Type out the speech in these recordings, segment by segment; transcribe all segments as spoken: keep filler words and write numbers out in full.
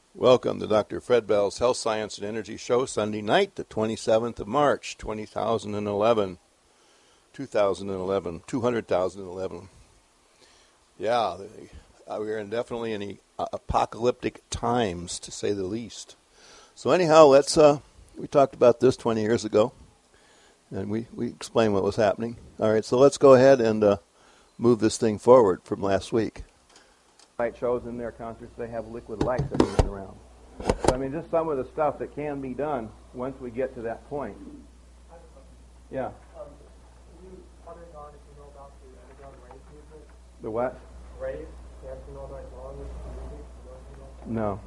Welcome to Doctor Fred Bell's Health, Science, and Energy Show, Sunday night, the twenty-seventh of March, two thousand eleven. two thousand eleven, two hundred thousand eleven. Yeah, we are definitely in apocalyptic times, to say the least. So anyhow, let's, uh, we talked about this twenty years ago, and we, we explained what was happening. All right, so let's go ahead and uh, move this thing forward from last week. Light shows in their concerts, they have liquid lights that move around. So, I mean, just some of the stuff that can be done once we get to that point. Yeah. Um, you wondering on if you know about the underground rave movement? The what? Rave, dancing all night long with the music. No.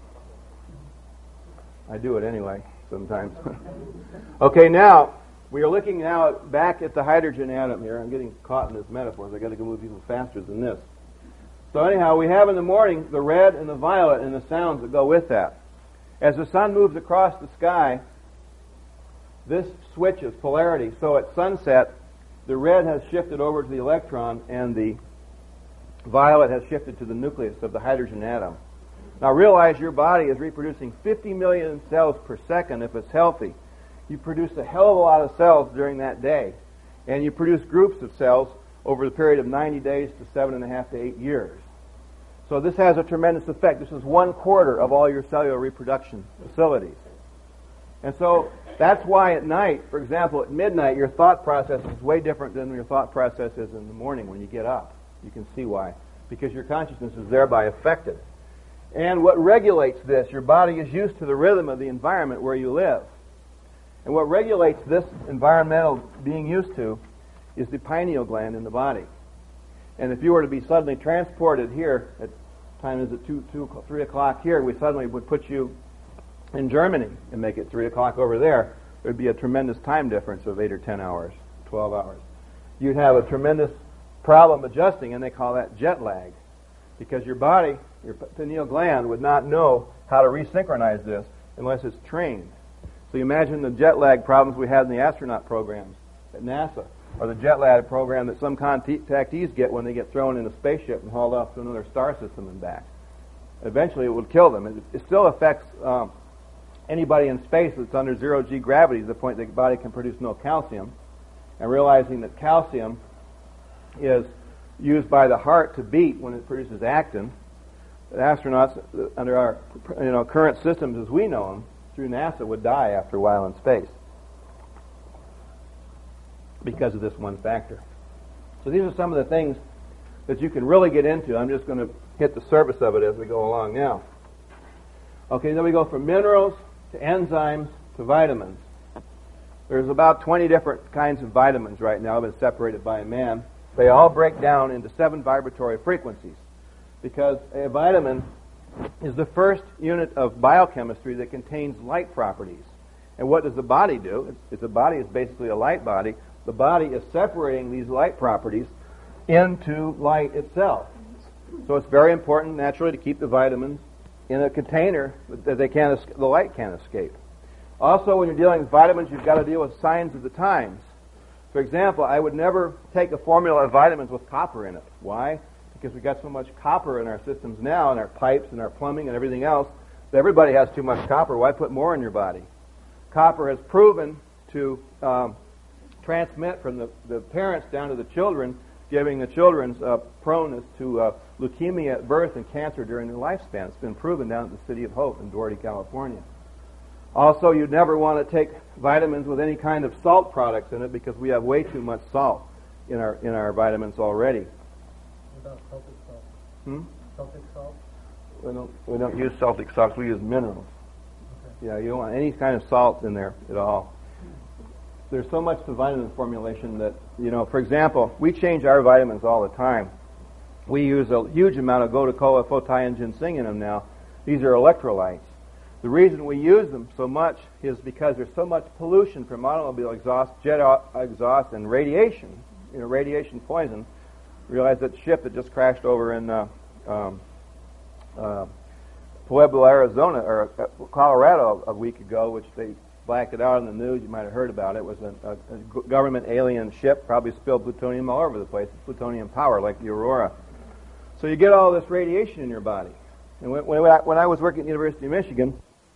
I do it anyway, sometimes. Okay, now, we are looking now back at the hydrogen atom here. I'm getting caught in this metaphor, so I've got to go move even faster than this. So anyhow, we have in the morning the red and the violet and the sounds that go with that. As the sun moves across the sky, this switches polarity. So at sunset, the red has shifted over to the electron and the violet has shifted to the nucleus of the hydrogen atom. Now realize your body is reproducing fifty million cells per second if it's healthy. You produce a hell of a lot of cells during that day. And you produce groups of cells over the period of ninety days to seven and a half to eight years. So this has a tremendous effect. This is one quarter of all your cellular reproduction facilities. And so that's why at night, for example, at midnight, your thought process is way different than your thought process is in the morning when you get up. You can see why. Because your consciousness is thereby affected. And what regulates this, your body is used to the rhythm of the environment where you live. And what regulates this environmental being used to is the pineal gland in the body. And if you were to be suddenly transported here, at time is it two, two, three o'clock here, we suddenly would put you in Germany and make it three o'clock over there, there would be a tremendous time difference of eight or ten hours, twelve hours. You'd have a tremendous problem adjusting, and they call that jet lag, because your body, your pineal gland, would not know how to resynchronize this unless it's trained. So you imagine the jet lag problems we had in the astronaut programs at NASA, or the jet lag program that some contactees get when they get thrown in a spaceship and hauled off to another star system and back. Eventually it would kill them. It, it still affects um, anybody in space that's under zero G gravity to the point that the body can produce no calcium. And realizing that calcium is used by the heart to beat when it produces actin, the astronauts under our you know current systems as we know them through NASA would die after a while in space because of this one factor. So these are some of the things that you can really get into. I'm just going to hit the surface of it as we go along now. Okay, then we go from minerals to enzymes to vitamins. There's about twenty different kinds of vitamins right now, been separated by man. They all break down into seven vibratory frequencies because a vitamin is the first unit of biochemistry that contains light properties. And what does the body do? It's, it's the body is basically a light body. The body is separating these light properties into light itself. So it's very important, naturally, to keep the vitamins in a container that they can't, the light can't escape. Also, when you're dealing with vitamins, you've got to deal with signs of the times. For example, I would never take a formula of vitamins with copper in it. Why? Because we've got so much copper in our systems now, in our pipes and our plumbing and everything else, that everybody has too much copper. Why put more in your body? Copper has proven to um, transmit from the, the parents down to the children, giving the children's uh, proneness to uh, leukemia at birth and cancer during their lifespan. It's been proven down at the City of Hope in Doherty, California. Also, you'd never want to take vitamins with any kind of salt products in it because we have way too much salt in our in our vitamins already. What about Celtic salt? Hmm? Celtic salt? We don't, we don't use Celtic salts, we use minerals. Okay. Yeah, you don't want any kind of salt in there at all. There's so much to vitamin formulation that, you know, for example, we change our vitamins all the time. We use a huge amount of gotu-kola, photai, and ginseng in them now. These are electrolytes. The reason we use them so much is because there's so much pollution from automobile exhaust, jet exhaust, and radiation. You know, radiation poison. Realize that ship that just crashed over in uh, um, uh, Pueblo, Arizona, or uh, Colorado a week ago, which they blacked it out in the news. You might have heard about it. It was a, a, a government alien ship, probably spilled plutonium all over the place. It's plutonium power, like the Aurora. So you get all this radiation in your body. And when, when, I, when I was working at the University of Michigan,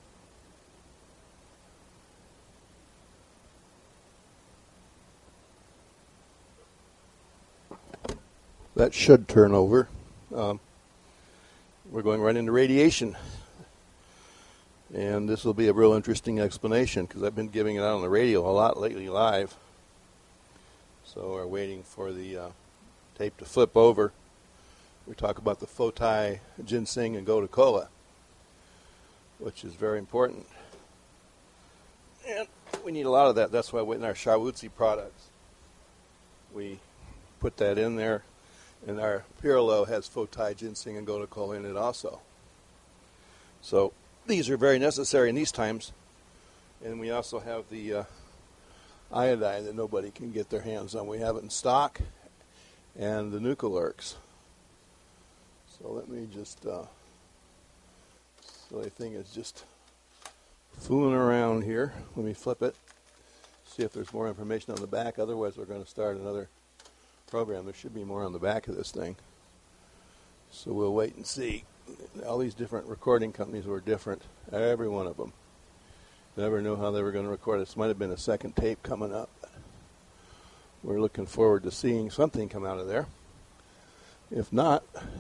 that should turn over. Um, we're going right into radiation. And this will be a real interesting explanation because I've been giving it out on the radio a lot lately live. So we're waiting for the uh, tape to flip over. We talk about the Fotai, ginseng, and gotu kola, which is very important. And we need a lot of that. That's why in our Shawutsi products, we put that in there. And our Pirilo has Fotai, ginseng, and gotu kola in it also. So these are very necessary in these times. And we also have the uh, iodine that nobody can get their hands on. We have it in stock, and the Nucalurx. So let me just, uh, silly thing is just fooling around here. Let me flip it, see if there's more information on the back. Otherwise, we're going to start another program. There should be more on the back of this thing. So we'll wait and see. All these different recording companies were different, every one of them. Never knew how they were going to record. This might have been a second tape coming up. We're looking forward to seeing something come out of there. If not,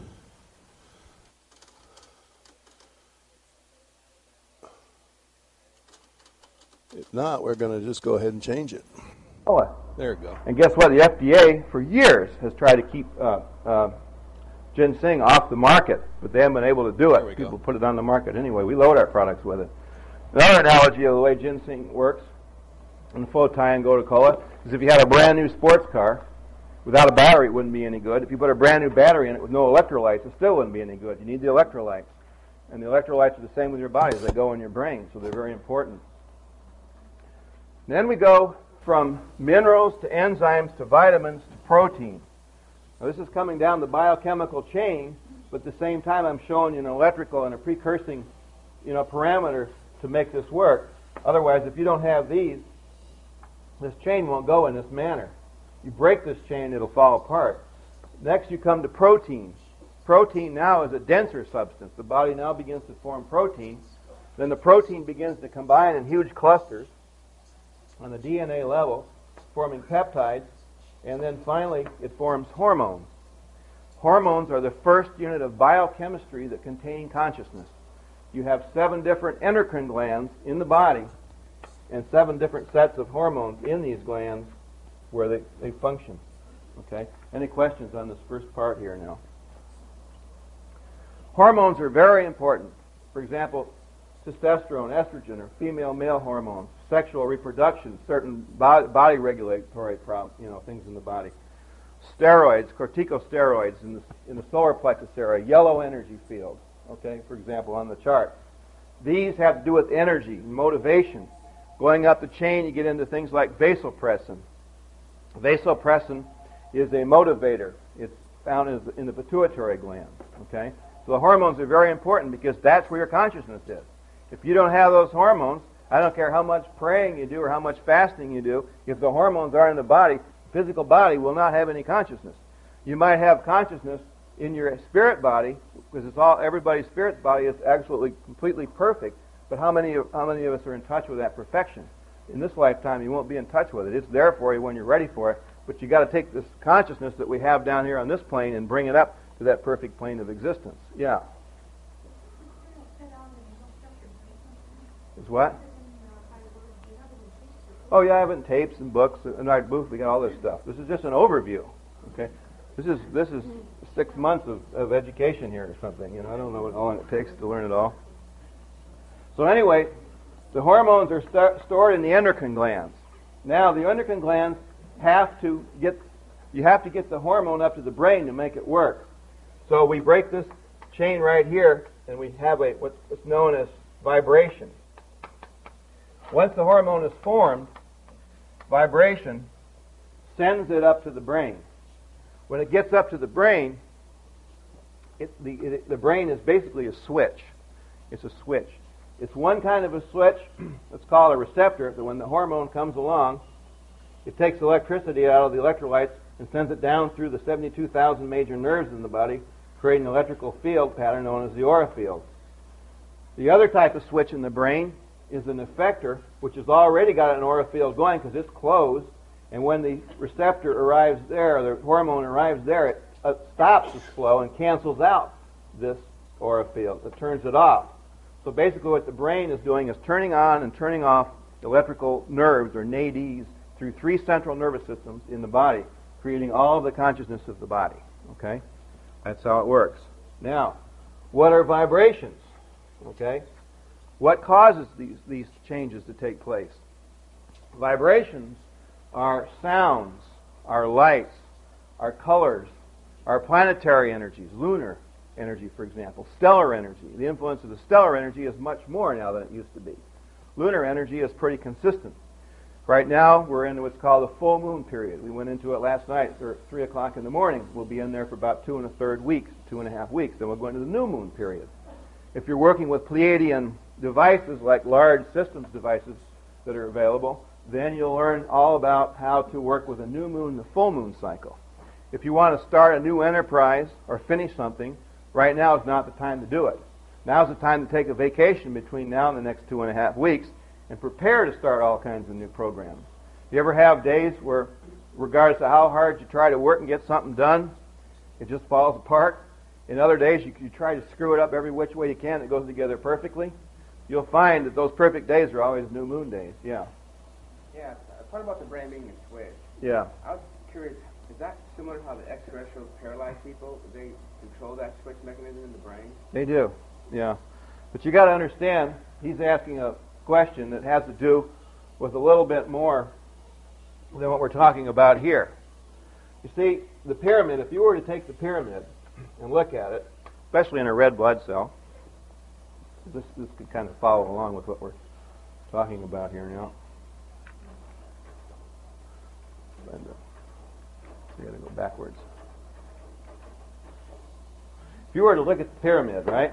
if not, we're going to just go ahead and change it. Oh, there we go. And guess what? The F D A, for years, has tried to keep uh, uh, ginseng off the market, but they haven't been able to do There we it. People go. put it on the market anyway. We load our products with it. Another analogy of the way ginseng works in Fotai and gotu kola is if you had a brand new sports car, without a battery it wouldn't be any good. If you put a brand new battery in it with no electrolytes, it still wouldn't be any good. You need the electrolytes. And the electrolytes are the same with your body as they go in your brain, so they're very important. Then we go from minerals to enzymes to vitamins to protein. Now this is coming down the biochemical chain, but at the same time I'm showing you an electrical and a precursing, you know, parameter to make this work. Otherwise, if you don't have these, this chain won't go in this manner. You break this chain, it'll fall apart. Next you come to protein. Protein now is a denser substance. The body now begins to form protein. Then the protein begins to combine in huge clusters on the D N A level, forming peptides, and then finally it forms hormones. Hormones are the first unit of biochemistry that contain consciousness. You have seven different endocrine glands in the body and seven different sets of hormones in these glands where they, they function. Okay? Any questions on this first part here now? Hormones are very important. For example, testosterone, estrogen, or female-male hormones, sexual reproduction, certain body, body regulatory prob- you know, things in the body. Steroids, corticosteroids in the, in the solar plexus area, yellow energy field, okay, for example, on the chart. These have to do with energy, motivation. Going up the chain, you get into things like vasopressin. Vasopressin is a motivator. It's found in the, in the pituitary gland, okay? So the hormones are very important because that's where your consciousness is. If you don't have those hormones, I don't care how much praying you do or how much fasting you do, if the hormones are in the body, the physical body will not have any consciousness. You might have consciousness in your spirit body, because it's all everybody's spirit body is absolutely completely perfect, but how many of, how many of us are in touch with that perfection? In this lifetime, you won't be in touch with it. It's there for you when you're ready for it, but you got to take this consciousness that we have down here on this plane and bring it up to that perfect plane of existence. Yeah. Is what? Oh yeah, I have it in tapes and books. In our booth, we got all this stuff. This is just an overview. Okay, this is this is six months of, of education here or something. You know, I don't know what all it takes to learn it all. So anyway, the hormones are st- stored in the endocrine glands. Now, the endocrine glands have to get you have to get the hormone up to the brain to make it work. So we break this chain right here, and we have a what's known as vibration. Once the hormone is formed, vibration sends it up to the brain. When it gets up to the brain, it, the, it, the brain is basically a switch. It's a switch. It's one kind of a switch. It's called a receptor. That when the hormone comes along, it takes electricity out of the electrolytes and sends it down through the seventy-two thousand major nerves in the body creating an electrical field pattern known as the aura field. The other type of switch in the brain is an effector, which has already got an aura field going because it's closed, and when the receptor arrives there, the hormone arrives there, it uh, stops the flow and cancels out this aura field. It turns it off. So basically what the brain is doing is turning on and turning off electrical nerves, or nadis, through three central nervous systems in the body, creating all of the consciousness of the body. Okay? That's how it works. Now, what are vibrations? Okay? What causes these, these changes to take place? Vibrations are sounds, are lights, are colors, are planetary energies, lunar energy, for example, stellar energy. The influence of the stellar energy is much more now than it used to be. Lunar energy is pretty consistent. Right now, we're in what's called the full moon period. We went into it last night, or three o'clock in the morning. We'll be in there for about two and a third weeks, two and a half weeks. Then we'll go into the new moon period. If you're working with Pleiadian devices, like large systems devices that are available, then you'll learn all about how to work with a new moon, the full moon cycle. If you want to start a new enterprise or finish something, right now is not the time to do it. Now's the time to take a vacation between now and the next two and a half weeks and prepare to start all kinds of new programs. You ever have days where, regardless of how hard you try to work and get something done, it just falls apart? In other days, you, you try to screw it up every which way you can, it goes together perfectly. You'll find that those perfect days are always new moon days. Yeah. Yeah, part about the brain being a switch. Yeah. I was curious, is that similar to how the extraterrestrials paralyze people? They control that switch mechanism in the brain? They do, yeah. But you got to understand, he's asking a question that has to do with a little bit more than what we're talking about here. You see, the pyramid, if you were to take the pyramid and look at it, especially in a red blood cell, this, this could kind of follow along with what we're talking about here now. And, uh, we got to go backwards. If you were to look at the pyramid, right?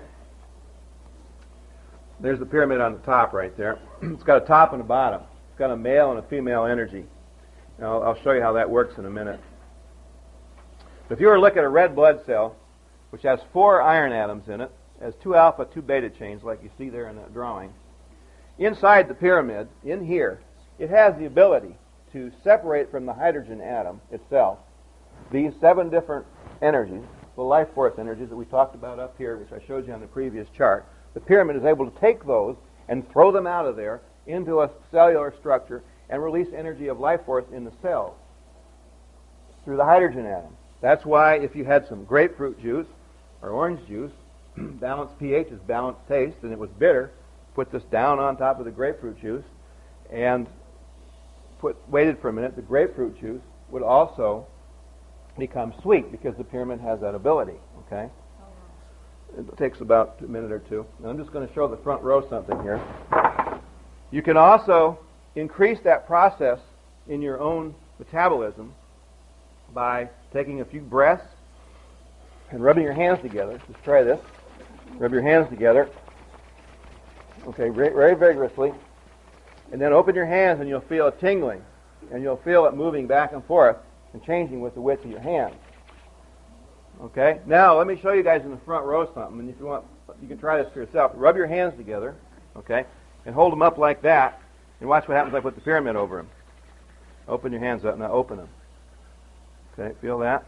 There's the pyramid on the top right there. It's got a top and a bottom. It's got a male and a female energy. Now, I'll show you how that works in a minute. But if you were to look at a red blood cell, which has four iron atoms in it, has two alpha, two beta chains, like you see there in that drawing, inside the pyramid, in here, it has the ability to separate from the hydrogen atom itself these seven different energies, the life force energies that we talked about up here, which I showed you on the previous chart. The pyramid is able to take those and throw them out of there into a cellular structure and release energy of life force in the cells through the hydrogen atom. That's why if you had some grapefruit juice or orange juice, balanced pH is balanced taste, and it was bitter, put this down on top of the grapefruit juice and put waited for a minute, the grapefruit juice would also become sweet because the pyramid has that ability. Okay? It takes about a minute or two. And I'm just going to show the front row something here. You can also increase that process in your own metabolism by taking a few breaths and rubbing your hands together. Just try this. Rub your hands together. Okay, very, very vigorously. And then open your hands and you'll feel a tingling. And you'll feel it moving back and forth and changing with the width of your hands. Okay? Now, let me show you guys in the front row something. And if you want, you can try this for yourself. Rub your hands together, okay? And hold them up like that. And watch what happens if I put the pyramid over them. Open your hands up. Now open them. Okay, feel that?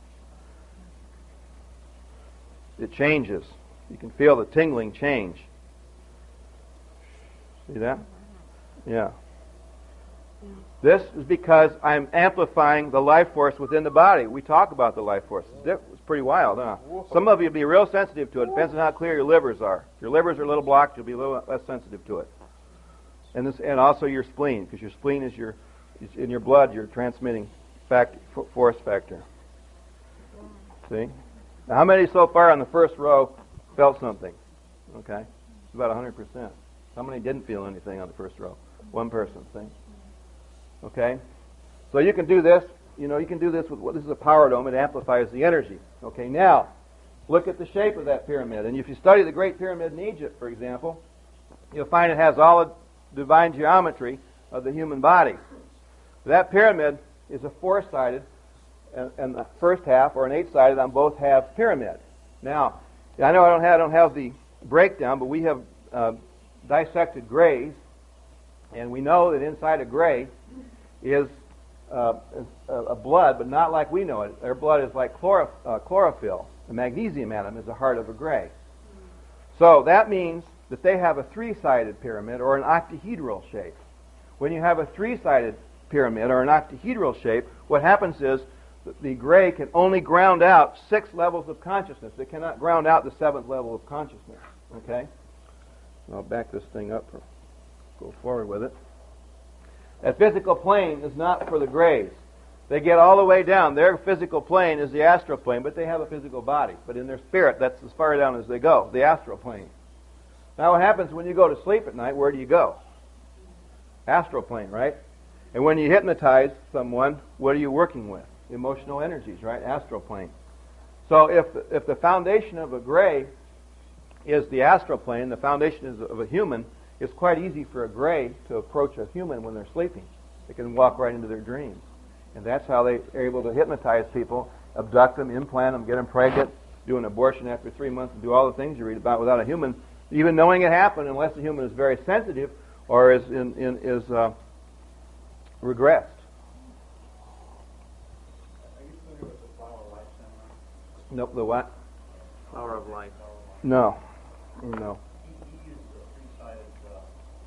It changes. You can feel the tingling change. See that? Yeah. This is because I'm amplifying the life force within the body. We talk about the life force. It's pretty wild, huh? Some of you will be real sensitive to it. Depends on how clear your livers are. If your livers are a little blocked, you'll be a little less sensitive to it. And this, and also your spleen, because your spleen is your is in your blood. You're transmitting fact, force factor. See? Now, how many so far on the first row felt something? Okay, it's about one hundred percent. How many didn't feel anything on the first row? One person. See? Okay, so you can do this. You know, you can do this with what this is a power dome. It amplifies the energy. Okay, now look at the shape of that pyramid. And if you study the Great Pyramid in Egypt, for example, you'll find it has all the divine geometry of the human body. That pyramid is a four-sided, and, and the first half, or an eight-sided on both halves pyramid. Now, I know I don't have, I don't have the breakdown, but we have uh, dissected grays, and we know that inside a gray is uh, a, a blood, but not like we know it. Their blood is like chloro, uh, chlorophyll. The magnesium atom is the heart of a gray. So that means that they have a three-sided pyramid or an octahedral shape. When you have a three-sided pyramid or an octahedral shape, what happens is that the gray can only ground out six levels of consciousness. It cannot ground out the seventh level of consciousness. Okay? I'll back this thing up or go forward with it. That physical plane is not for the grays. They get all the way down. Their physical plane is the astral plane, but they have a physical body. But in their spirit, that's as far down as they go, the astral plane. Now what happens when you go to sleep at night, where do you go? Astral plane, right? And when you hypnotize someone, what are you working with? Emotional energies, right? Astral plane. So if if the foundation of a gray is the astral plane, the foundation is of a human, it's quite easy for a gray to approach a human when they're sleeping. They can walk right into their dreams. And that's how they are able to hypnotize people, abduct them, implant them, get them pregnant, do an abortion after three months, and do all the things you read about without a human even knowing it happened, unless the human is very sensitive or is in, in is uh, regressed. Are you familiar with the Flower of Life seminar? Nope, the what? Power of life. No. No. He, he used a three-sided uh,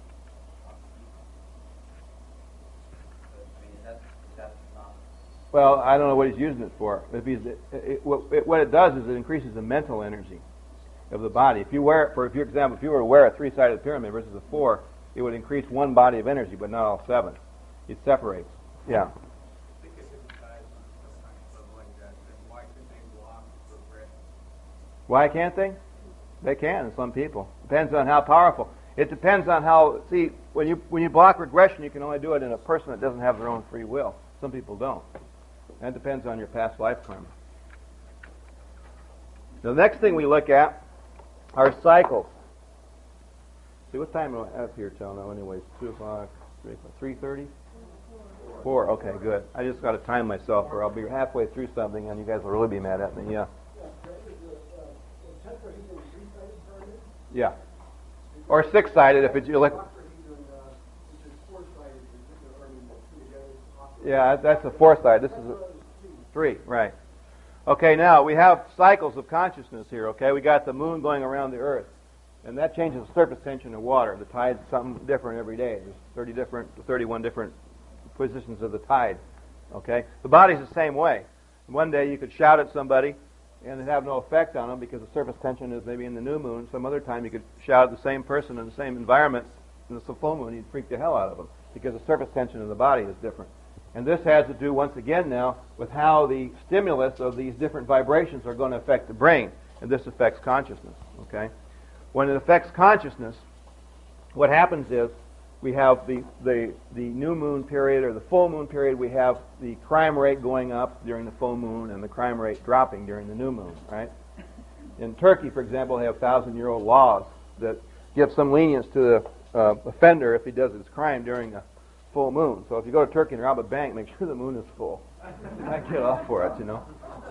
I mean, that's, that's not... Well, I don't know what he's using it for. If he's, it, it, what, it, what it does is it increases the mental energy of the body. If you wear, for example, if you were to wear a three-sided pyramid versus a four, it would increase one body of energy, but not all seven. It separates. Yeah. Why can't they? They can, some people. Depends on how powerful. It depends on how, see, when you when you block regression, you can only do it in a person that doesn't have their own free will. Some people don't. That depends on your past life karma. The next thing we look at are cycles. See, what time am I up here till now anyways? two o'clock, three o'clock, three thirty? four, okay, good. I just got to time myself or I'll be halfway through something and you guys will really be mad at me, yeah. Yeah. Or six-sided if it's you like. Yeah, that's a four-sided. This is a three, right. Okay, now we have cycles of consciousness here, okay? We got the moon going around the earth. And that changes the surface tension of water. The tide's something different every day. There's thirty different, thirty-one different positions of the tide, okay? The body's the same way. One day you could shout at somebody and it have no effect on them because the surface tension is maybe in the new moon. Some other time you could shout at the same person in the same environment and it's the full moon, you'd freak the hell out of them because the surface tension of the body is different. And this has to do, once again now, with how the stimulus of these different vibrations are going to affect the brain. And this affects consciousness, okay? When it affects consciousness, what happens is we have the, the, the new moon period or the full moon period, we have the crime rate going up during the full moon and the crime rate dropping during the new moon, right? In Turkey, for example, they have thousand-year-old laws that give some lenience to the uh, offender if he does his crime during a full moon. So if you go to Turkey and rob a bank, make sure the moon is full. You might get off for it, you know.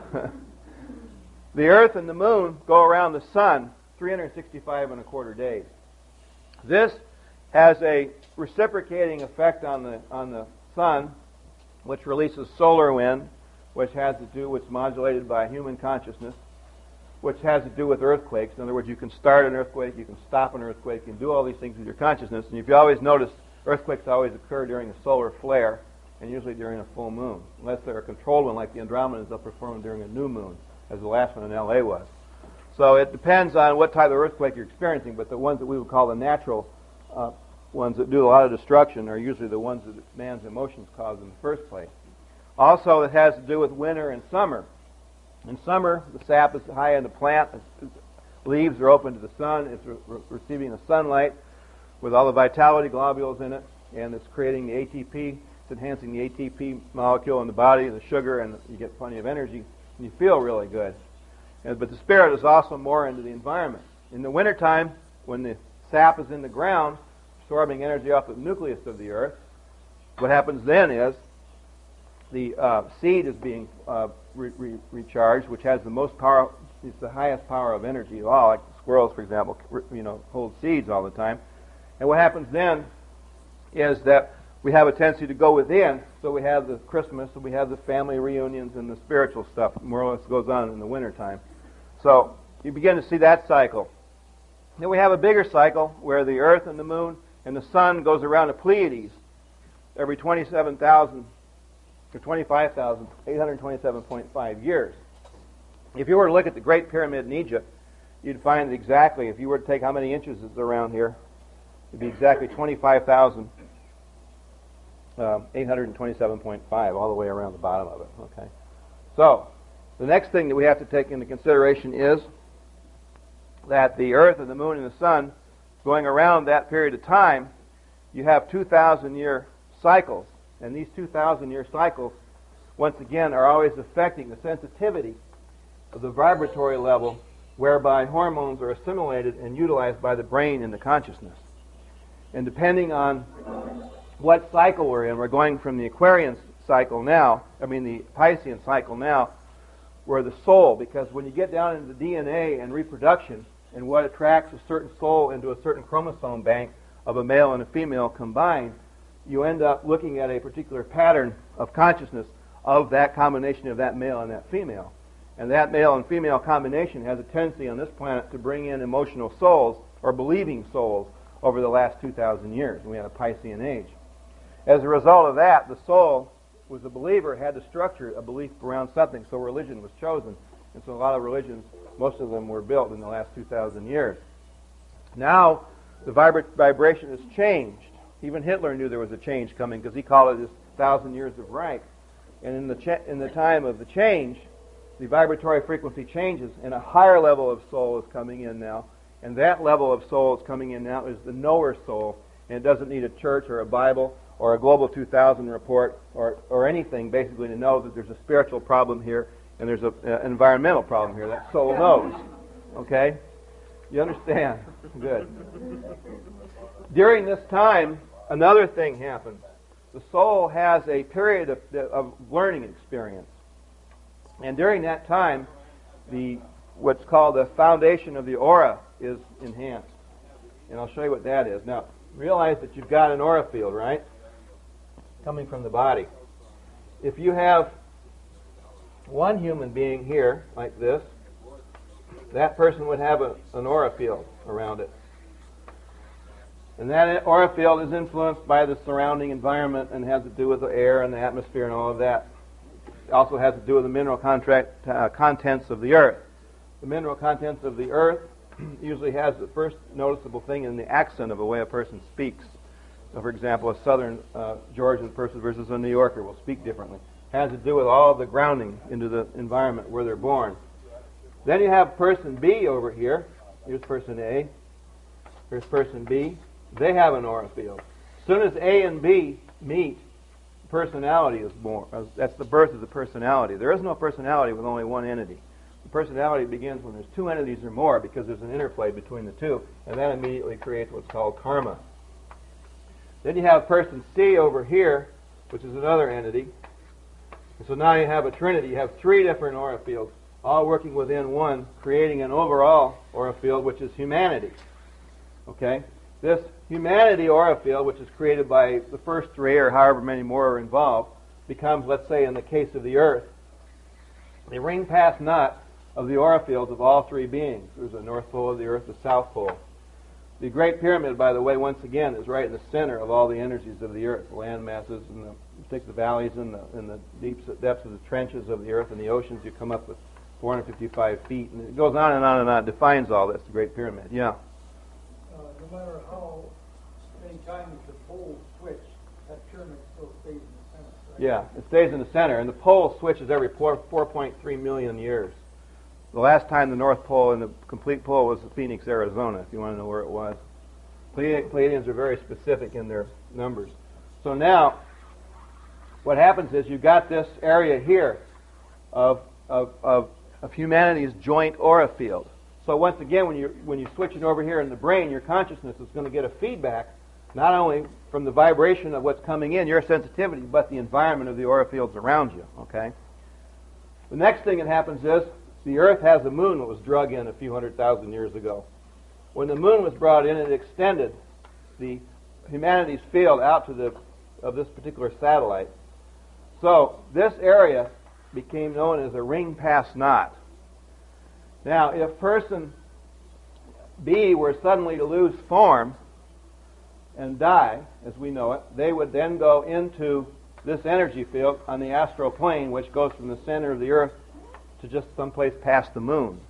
The Earth and the moon go around the sun three hundred sixty-five and a quarter days. This has a reciprocating effect on the on the sun, which releases solar wind, which has to do with modulated by human consciousness, which has to do with earthquakes. In other words, you can start an earthquake, you can stop an earthquake, you can do all these things with your consciousness. And if you always notice, earthquakes always occur during a solar flare, and usually during a full moon, unless they're a controlled one like the Andromedas they'll perform during a new moon, as the last one in L A was. So it depends on what type of earthquake you're experiencing, but the ones that we would call the natural uh, ones that do a lot of destruction are usually the ones that man's emotions cause in the first place. Also, it has to do with winter and summer. In summer, the sap is high in the plant, leaves are open to the sun, it's re- re- receiving the sunlight with all the vitality globules in it, and it's creating the A T P, it's enhancing the A T P molecule in the body, the sugar, and you get plenty of energy, and you feel really good. And, but the spirit is also more into the environment. In the wintertime, when the sap is in the ground, absorbing energy off the nucleus of the earth, what happens then is the uh, seed is being uh, re- re- recharged, which has the most power, It's the highest power of energy of all. Like squirrels, for example, you know, hold seeds all the time. And what happens then is that we have a tendency to go within. So we have the Christmas, and we have the family reunions and the spiritual stuff. More or less goes on in the wintertime. So you begin to see that cycle. Then we have a bigger cycle where the Earth and the Moon and the Sun goes around the Pleiades every twenty-seven thousand or twenty-five thousand eight hundred twenty-seven point five years. If you were to look at the Great Pyramid in Egypt, you'd find that exactly, if you were to take how many inches is around here, it'd be exactly twenty-five thousand eight hundred twenty-seven point five all the way around the bottom of it. Okay. So, the next thing that we have to take into consideration is that the Earth and the Moon and the Sun, going around that period of time, you have two thousand year cycles. And these two thousand year cycles, once again, are always affecting the sensitivity of the vibratory level whereby hormones are assimilated and utilized by the brain in the consciousness. And depending on what cycle we're in, we're going from the Aquarian cycle now, I mean the Piscean cycle now, where the soul, because when you get down into D N A and reproduction and what attracts a certain soul into a certain chromosome bank of a male and a female combined, you end up looking at a particular pattern of consciousness of that combination of that male and that female. And that male and female combination has a tendency on this planet to bring in emotional souls or believing souls over the last two thousand years. We had a Piscean age. As a result of that, the soul was a believer, had to structure a belief around something, so religion was chosen. And so a lot of religions, most of them were built in the last two thousand years. Now, the vibra- vibration has changed. Even Hitler knew there was a change coming because he called it his thousand years of Reich. And in the ch- in the time of the change, the vibratory frequency changes, and a higher level of soul is coming in now. And that level of soul is coming in now is the knower soul, and it doesn't need a church or a Bible or a Global two thousand report or, or anything basically to know that there's a spiritual problem here and there's a, an environmental problem here. That soul knows. Okay? You understand? Good. During this time, another thing happens. The soul has a period of, of learning experience. And during that time, the what's called the foundation of the aura is enhanced. And I'll show you what that is. Now, realize that you've got an aura field, right? Coming from the body. If you have one human being here, like this, that person would have a, an aura field around it. And that aura field is influenced by the surrounding environment and has to do with the air and the atmosphere and all of that. It also has to do with the mineral contract, uh, contents of the earth. The mineral contents of the earth usually has the first noticeable thing in the accent of the way a person speaks. So, for example, a southern uh, Georgian person versus a New Yorker will speak differently. It has to do with all of the grounding into the environment where they're born. Then you have person B over here. Here's person A. Here's person B. They have an aura field. As soon as A and B meet, personality is born. That's the birth of the personality. There is no personality with only one entity. The personality begins when there's two entities or more because there's an interplay between the two, and that immediately creates what's called karma. Then you have person C over here, which is another entity. And so now you have a trinity. You have three different aura fields, all working within one, creating an overall aura field, which is humanity. Okay? This humanity aura field, which is created by the first three, or however many more are involved, becomes, let's say in the case of the Earth, the ring pass nut of the aura fields of all three beings. There's the North Pole of the Earth, the South Pole. The Great Pyramid, by the way, once again, is right in the center of all the energies of the Earth, the land masses, and the, you take the valleys and the, and the deep depths of the trenches of the Earth and the oceans, you come up with four hundred fifty-five feet, and it goes on and on and on. It defines all this, the Great Pyramid. Yeah? Uh, no matter how many times the poles switch, that pyramid still stays in the center, right? Yeah, it stays in the center, and the pole switches every four point three million years. The last time the North Pole and the complete pole was Phoenix, Arizona, if you want to know where it was. Pleiadians are very specific in their numbers. So now, what happens is you've got this area here of, of, of, of humanity's joint aura field. So once again, when you when you switch it over here in the brain, your consciousness is going to get a feedback, not only from the vibration of what's coming in, your sensitivity, but the environment of the aura fields around you. Okay. The next thing that happens is the Earth has a moon that was drug in a few hundred thousand years ago. When the moon was brought in, it extended the humanity's field out to the of this particular satellite. So this area became known as a ring past knot. Now, if person B were suddenly to lose form and die, as we know it, they would then go into this energy field on the astral plane, which goes from the center of the Earth to just someplace past the moon.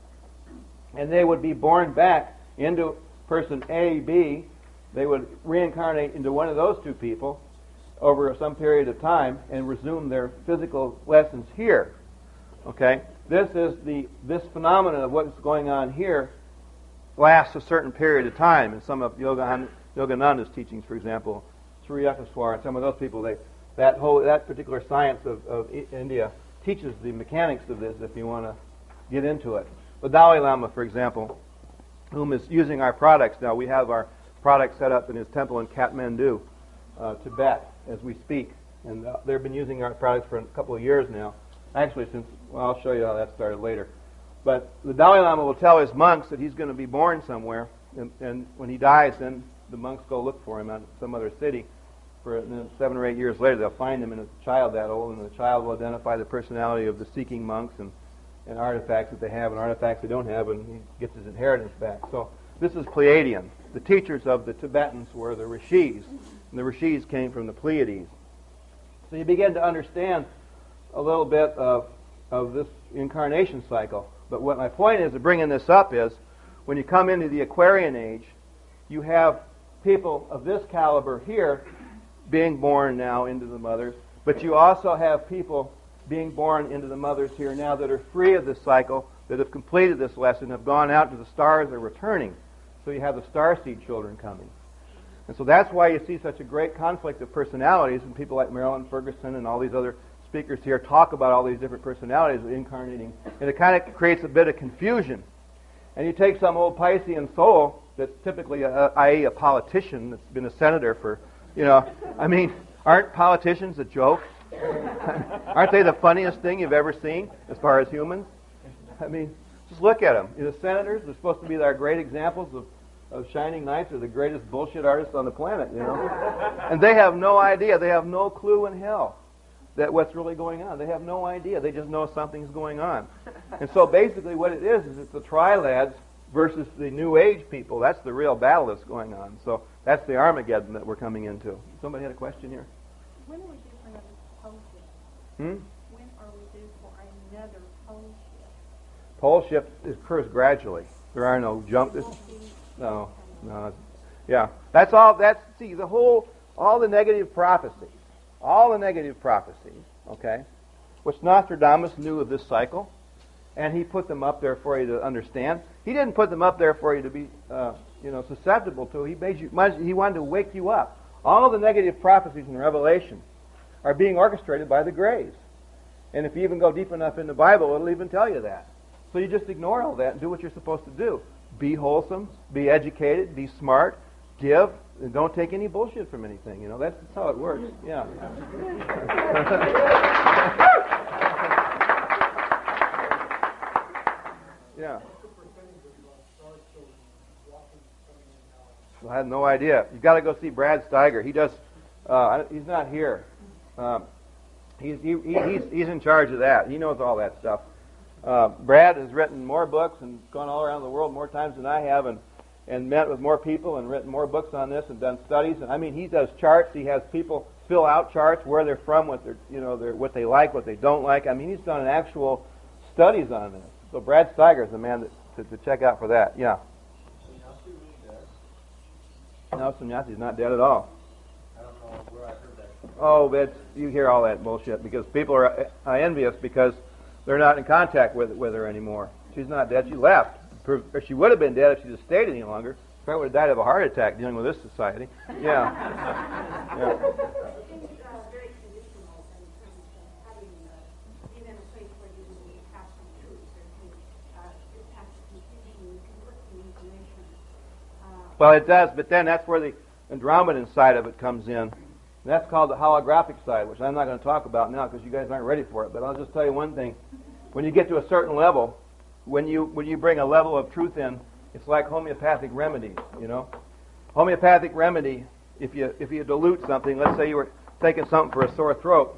And they would be born back into person A, B. They would reincarnate into one of those two people over some period of time and resume their physical lessons here. Okay? This is the this phenomenon of what's going on here lasts a certain period of time. And some of Yoga, Yogananda's teachings, for example, Sri Akaswar, and some of those people, they that whole that particular science of, of India teaches the mechanics of this if you want to get into it. The Dalai Lama, for example, whom is using our products now, we have our products set up in his temple in Kathmandu, uh, Tibet, as we speak. And uh, they've been using our products for a couple of years now. Actually, since, well, I'll show you how that started later. But the Dalai Lama will tell his monks that he's going to be born somewhere, and, and when he dies, then the monks go look for him in some other city. For and then seven or eight years later, they'll find him in a child that old, and the child will identify the personality of the seeking monks and, and artifacts that they have and artifacts they don't have, and he gets his inheritance back. So this is Pleiadian. The teachers of the Tibetans were the Rishis, and the Rishis came from the Pleiades. So you begin to understand a little bit of, of this incarnation cycle. But what my point is of bringing this up is, when you come into the Aquarian age, you have people of this caliber here being born now into the mothers, but you also have people being born into the mothers here now that are free of this cycle, that have completed this lesson, have gone out to the stars, are returning. So you have the starseed children coming. And so that's why you see such a great conflict of personalities, and people like Marilyn Ferguson and all these other speakers here talk about all these different personalities incarnating, and it kind of creates a bit of confusion. And you take some old Piscean soul that's typically, a, that is a politician that's been a senator for, you know, I mean, aren't politicians a joke? Aren't they the funniest thing you've ever seen as far as humans? I mean, just look at them. The senators are supposed to be our great examples of, of shining knights, or the greatest bullshit artists on the planet, you know? And they have no idea. They have no clue in hell that what's really going on. They have no idea. They just know something's going on. And so basically what it is, is it's the trilads versus the New Age people. That's the real battle that's going on. So that's the Armageddon that we're coming into. Somebody had a question here? When are we due for another pole shift? Hmm? When are we due for another pole shift? Pole shift occurs gradually. There are no jump. This, no, no. Yeah, that's all. That's see the whole, all the negative prophecies, all the negative prophecies. Okay, which Nostradamus knew of this cycle, and he put them up there for you to understand. He didn't put them up there for you to be, uh, you know, susceptible to. He made you. He wanted to wake you up. All the negative prophecies in Revelation are being orchestrated by the Greys. And if you even go deep enough in the Bible, it'll even tell you that. So you just ignore all that and do what you're supposed to do. Be wholesome, be educated, be smart, give, and don't take any bullshit from anything. You know, that's, that's how it works. Yeah. Yeah. I had no idea. You've got to go see Brad Steiger. He does. Uh, he's not here. Um, he's he, he's he's in charge of that. He knows all that stuff. Uh, Brad has written more books and gone all around the world more times than I have, and and met with more people and written more books on this and done studies. And I mean, he does charts. He has people fill out charts where they're from, what they're you know they're, what they like, what they don't like. I mean, he's done actual studies on this. So Brad Steiger is the man that, to, to check out for that. Yeah. No, Sannyasi's not dead at all. I don't know where I heard that. Oh, that's, you hear all that bullshit because people are uh, envious because they're not in contact with with her anymore. She's not dead. She left. Or she would have been dead if she just stayed any longer. She probably would have died of a heart attack dealing with this society. Yeah. Yeah. It's uh, very traditional in terms of having uh, being in a place where you can pass some truth or can uh, just pass confusion and conflicting information. Uh, Well, it does, but then that's where the Andromedan side of it comes in. And that's called the holographic side, which I'm not going to talk about now because you guys aren't ready for it. But I'll just tell you one thing. When you get to a certain level, when you when you bring a level of truth in, it's like homeopathic remedies. You know, homeopathic remedy. If you if you dilute something, let's say you were taking something for a sore throat,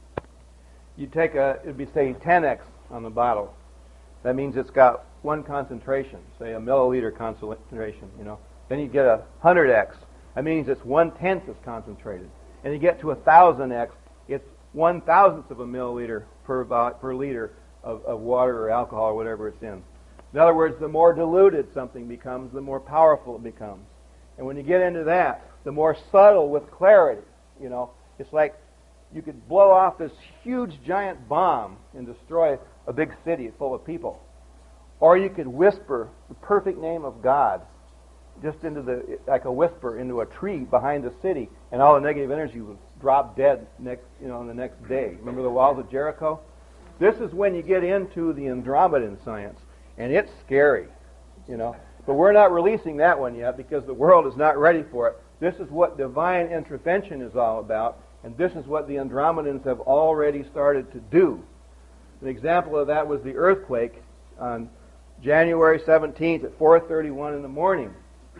you take a it'd be say ten x on the bottle. That means it's got one concentration, say a milliliter concentration. You know, then you get a hundred x. That means it's one tenth as concentrated. And you get to a thousand x, it's one thousandth of a milliliter per per liter of, of water or alcohol or whatever it's in. In other words, the more diluted something becomes, the more powerful it becomes. And when you get into that, the more subtle with clarity. You know, it's like you could blow off this huge giant bomb and destroy a big city full of people. Or you could whisper the perfect name of God just into the, like a whisper, into a tree behind the city, and all the negative energy would drop dead next, you know, the next day. Remember the walls of Jericho? This is when you get into the Andromedan science, and it's scary, you know. But we're not releasing that one yet because the world is not ready for it. This is what divine intervention is all about, and this is what the Andromedans have already started to do. An example of that was the earthquake on January seventeenth at four thirty-one in the morning.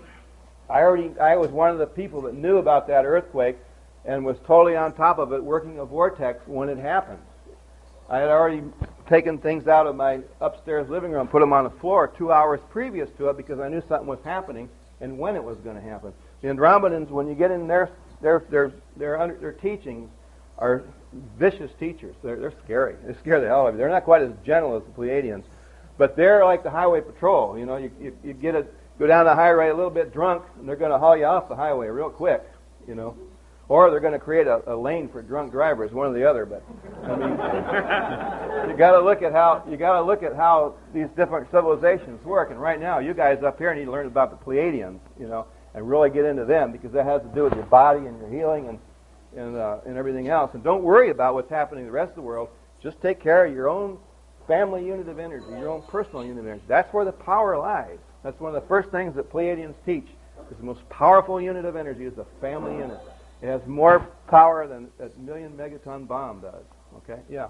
I already, I was one of the people that knew about that earthquake and was totally on top of it, working a vortex when it happened. I had already taken things out of my upstairs living room, put them on the floor two hours previous to it because I knew something was happening and when it was going to happen. The Andromedans, when you get in their their their their, under, their teachings, are vicious teachers. They're they're scary. They scare the hell out of you. They're not quite as gentle as the Pleiadians, but they're like the highway patrol. You know, you you, you get a go down the highway a little bit drunk, and they're going to haul you off the highway real quick, you know. Or they're going to create a, a lane for drunk drivers, one or the other. But I mean, you got to look at how you got to look at how these different civilizations work. And right now, you guys up here need to learn about the Pleiadians, you know, and really get into them because that has to do with your body and your healing and and uh, and everything else. And don't worry about what's happening in the rest of the world. Just take care of your own family unit of energy, your own personal unit of energy. That's where the power lies. That's one of the first things that Pleiadians teach. Is the most powerful unit of energy is the family unit. It has more power than a million megaton bomb does. Okay? Yeah.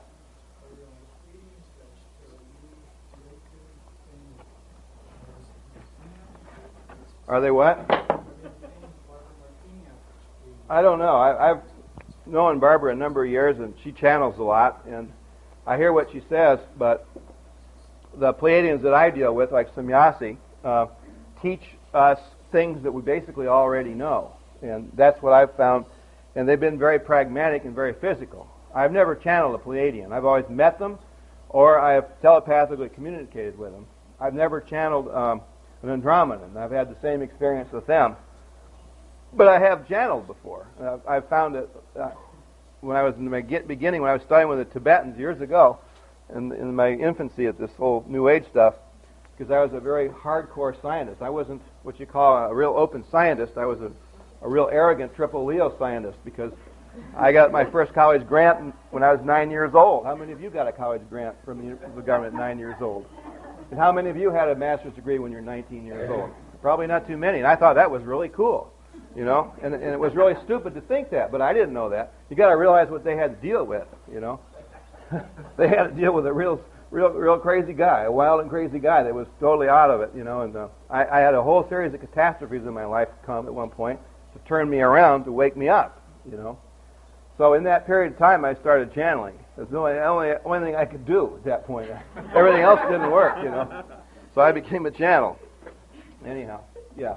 Are they what? I don't know. I, I've known Barbara a number of years, and she channels a lot, and I hear what she says, but the Pleiadians that I deal with, like Samyasi, uh, teach us things that we basically already know. And that's what I've found. And they've been very pragmatic and very physical. I've never channeled a Pleiadian. I've always met them, or I have telepathically communicated with them. I've never channeled um, an Andromedan. I've had the same experience with them. But I have channeled before. Uh, I've found that uh, when I was in my get beginning, when I was studying with the Tibetans years ago, in, in my infancy at this whole New Age stuff, because I was a very hardcore scientist. I wasn't what you call a real open scientist. I was a a real arrogant triple Leo scientist because I got my first college grant when I was nine years old. How many of you got a college grant from the, from the government at nine years old? And how many of you had a master's degree when you're nineteen years old? Probably not too many. And I thought that was really cool, you know. And, and it was really stupid to think that, but I didn't know that. You got to realize what they had to deal with, you know. They had to deal with a real, real, real crazy guy, a wild and crazy guy that was totally out of it, you know. And uh, I, I had a whole series of catastrophes in my life come at one point to turn me around, to wake me up, you know. So in that period of time, I started channeling. That's the only, only, only thing I could do at that point. Everything else didn't work, you know. So I became a channel. Anyhow, yeah.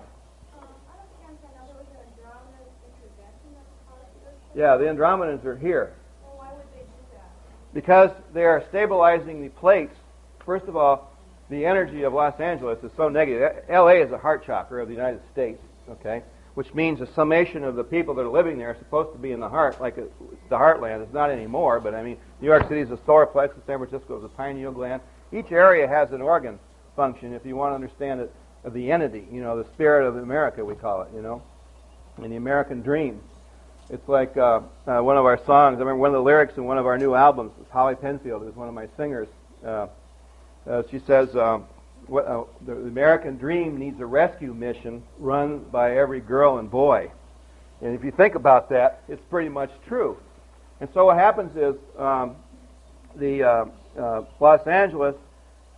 Yeah, the Andromedans are here. Well, why would they do that? Because they are stabilizing the plates. First of all, the energy of Los Angeles is so negative. L A is a heart chakra of the United States, okay? Which means the summation of the people that are living there are supposed to be in the heart, like a, the heartland. It's not anymore, but I mean, New York City is the solar plexus, San Francisco is the pineal gland. Each area has an organ function, if you want to understand it, of the entity, you know, the spirit of America, we call it, you know, and the American dream. It's like uh, uh, one of our songs. I remember one of the lyrics in one of our new albums. Holly Penfield is one of my singers. Uh, uh, she says, um, what, uh, the American dream needs a rescue mission run by every girl and boy. And if you think about that, it's pretty much true. And so what happens is um, the uh, uh, Los Angeles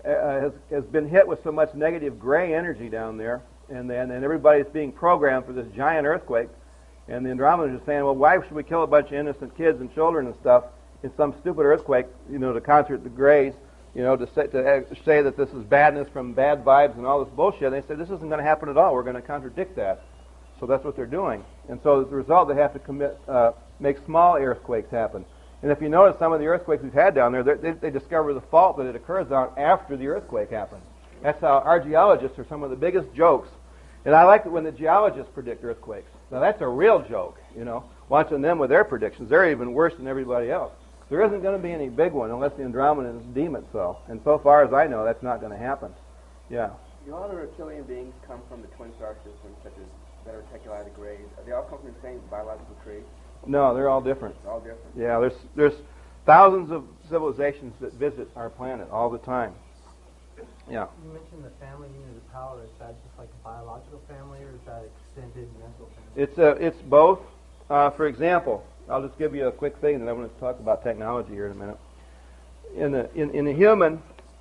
uh, has, has been hit with so much negative gray energy down there, and then and everybody's being programmed for this giant earthquake. And the Andromedans are saying, well, why should we kill a bunch of innocent kids and children and stuff in some stupid earthquake, you know, to concert the grays, you know, to say, to say that this is badness from bad vibes and all this bullshit. And they say, this isn't going to happen at all. We're going to contradict that. So that's what they're doing. And so as a result, they have to commit, uh, make small earthquakes happen. And if you notice, some of the earthquakes we've had down there, they, they discover the fault that it occurs on after the earthquake happens. That's how our geologists are some of the biggest jokes. And I like it when the geologists predict earthquakes. Now, that's a real joke, you know, watching them with their predictions. They're even worse than everybody else. There isn't going to be any big one unless the Andromedans deem it so. And so far as I know, that's not going to happen. Yeah. Do all the reptilian beings come from the twin star system, such as that reticuli, the grays? Are they all come from the same biological tree? No, they're all different. They're all different. Yeah, there's there's thousands of civilizations that visit our planet all the time. Yeah. You mentioned the family unit of power. Is that just like a biological family, or is that extended mental family? It's a, it's both. Uh, for example, I'll just give you a quick thing, and I'm going to talk about technology here in a minute. In the in, in a human,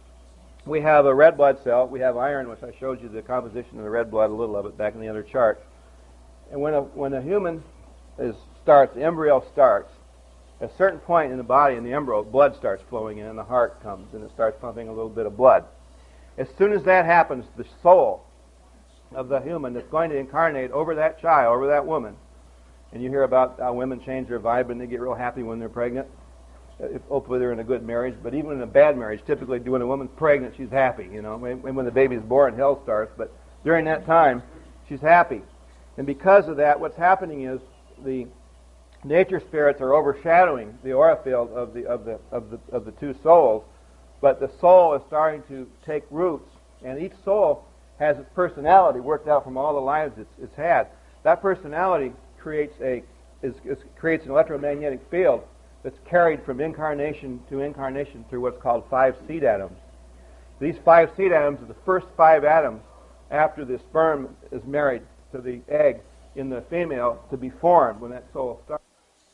we have a red blood cell. We have iron, which I showed you the composition of the red blood, a little of it back in the other chart. And when a when a human is starts, the embryo starts, at a certain point in the body, in the embryo, blood starts flowing in, and the heart comes, and it starts pumping a little bit of blood. As soon as that happens, the soul of the human that's going to incarnate over that child, over that woman, and you hear about how women change their vibe and they get real happy when they're pregnant, if hopefully they're in a good marriage, but even in a bad marriage, typically when a woman's pregnant, she's happy, you know, when, when the baby's born, hell starts, but during that time, she's happy. And because of that, what's happening is the nature spirits are overshadowing the aura field of the of the of the of the two souls, but the soul is starting to take roots, and each soul has its personality worked out from all the lives it's, it's had. That personality creates a is, is creates an electromagnetic field that's carried from incarnation to incarnation through what's called five seed atoms. These five seed atoms are the first five atoms after the sperm is married to the egg in the female to be formed when that soul starts.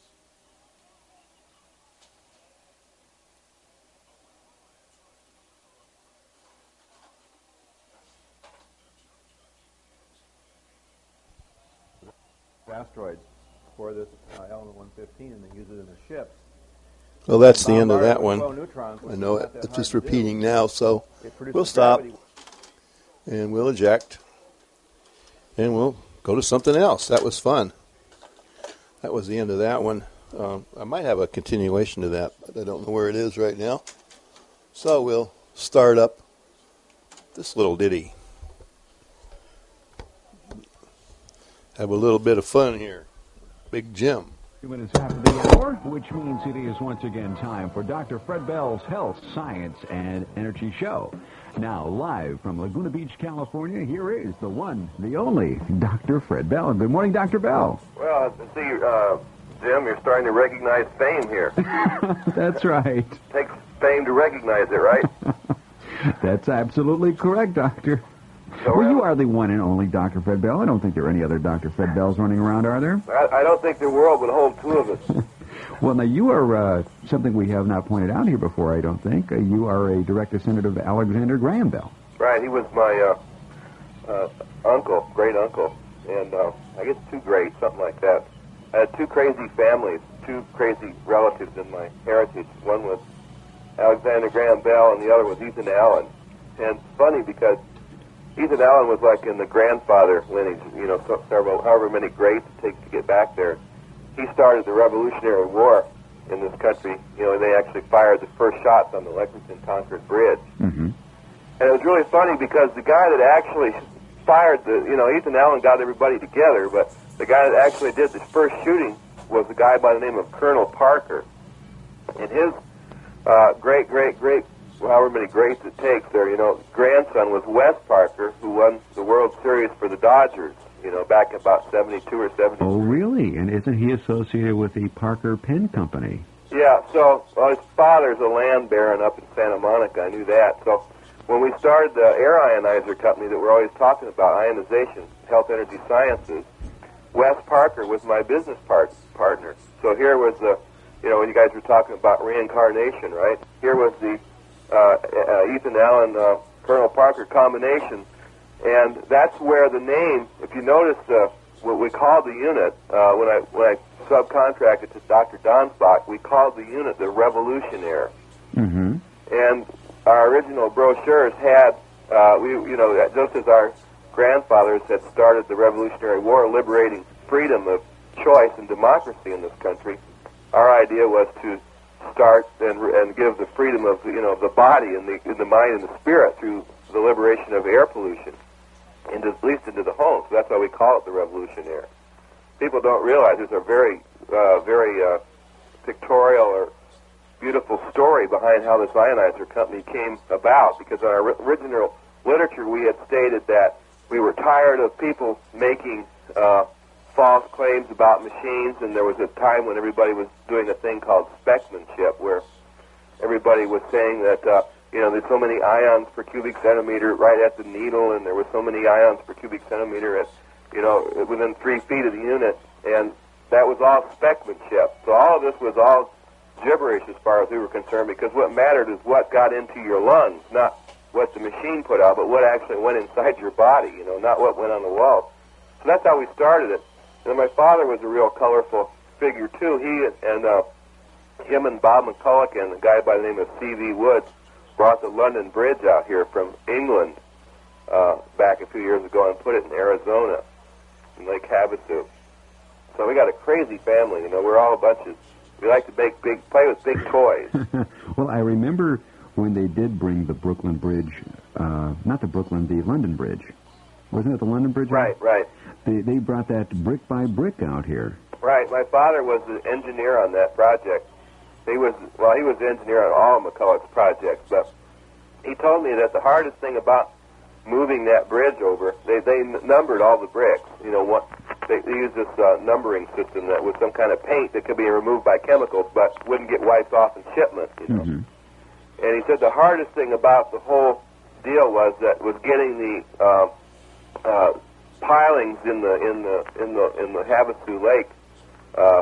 Asteroids for this uh, element one fifteen, and they use it in their ships. Well, that's the end of that one. Neutrons, I know it. It's just repeating do. now, so we'll stop gravity. and we'll eject and we'll go to something else. That was fun. That was the end of that one. Um, I might have a continuation to that, but I don't know where it is right now. So we'll start up this little ditty. Have a little bit of fun here. Big Jim. Two minutes after the hour, which means it is once again time for Doctor Fred Bell's Health, Science, and Energy Show. Now, live from Laguna Beach, California, here is the one, the only, Doctor Fred Bell. Good morning, Doctor Bell. Well, see, uh, Jim, you're starting to recognize fame here. That's right. Takes fame to recognize it, right? That's absolutely correct, Doctor. So well, you are the one and only Doctor Fred Bell. I don't think there are any other Doctor Fred Bells running around, are there? I, I don't think the world would hold two of us. Well, now, you are uh, something we have not pointed out here before, I don't think. Uh, you are a direct descendant of Alexander Graham Bell. Right, he was my uh, uh, uncle, great-uncle, and uh, I guess two great, something like that. I had two crazy families, two crazy relatives in my heritage. One was Alexander Graham Bell, and the other was Ethan Allen. And it's funny because Ethan Allen was like in the grandfather lineage, you know, so, several, however many greats it takes to get back there. He started the Revolutionary War in this country. You know, they actually fired the first shots on the Lexington-Concord Bridge. Mm-hmm. And it was really funny because the guy that actually fired the, you know, Ethan Allen got everybody together, but the guy that actually did the first shooting was a guy by the name of Colonel Parker. And his uh, great, great, great, however many greats it takes there, you know, grandson was Wes Parker, who won the World Series for the Dodgers, you know, back about seventy-two or seventy-three. Oh, really? And isn't he associated with the Parker Pen Company? Yeah, so well, his father's a land baron up in Santa Monica. I knew that. So when we started the air ionizer company that we're always talking about, ionization, health energy sciences, Wes Parker was my business part, partner. So here was the, you know, when you guys were talking about reincarnation, right? Here was the uh, uh, Ethan Allen, uh, Colonel Parker combination. And that's where the name, if you notice uh, what we called the unit, uh, when I when I subcontracted to Doctor Donsbach, we called the unit the Revolutionaire. Mm-hmm. And our original brochures had, uh, we you know, just as our grandfathers had started the Revolutionary War, liberating freedom of choice and democracy in this country, our idea was to start and and give the freedom of you know the body and the in the mind and the spirit through the liberation of air pollution, into at least into the home. So that's why we call it the Revolutionaire. People don't realize there's a very uh, very uh, pictorial or beautiful story behind how this ionizer company came about. Because in our original literature, we had stated that we were tired of people making uh, false claims about machines, and there was a time when everybody was doing a thing called speckmanship, where everybody was saying that uh, you know there's so many ions per cubic centimeter right at the needle, and there was so many ions per cubic centimeter at you know within three feet of the unit, and that was all speckmanship. So all of this was all gibberish as far as we were concerned, because what mattered is what got into your lungs, not what the machine put out, but what actually went inside your body, you know, not what went on the wall. So that's how we started it. And my father was a real colorful figure, too. He and uh, him and Bob McCulloch and a guy by the name of C V Woods brought the London Bridge out here from England uh, back a few years ago and put it in Arizona, in Lake Havasu. So we got a crazy family, you know. We're all a bunch of, we like to make big, play with big toys. Well, I remember when they did bring the Brooklyn Bridge, uh, not the Brooklyn, the London Bridge. Wasn't it the London Bridge? Right, right. They they brought that brick by brick out here. Right. My father was the engineer on that project. He was, well, he was the engineer on all of McCulloch's projects, but he told me that the hardest thing about moving that bridge over, they, they numbered all the bricks. You know, what they, they used this uh, numbering system that was some kind of paint that could be removed by chemicals, but wouldn't get wiped off in shipment, you know. Mm-hmm. And he said the hardest thing about the whole deal was that was getting the uh, uh, pilings in the in the in the in the Havasu Lake uh,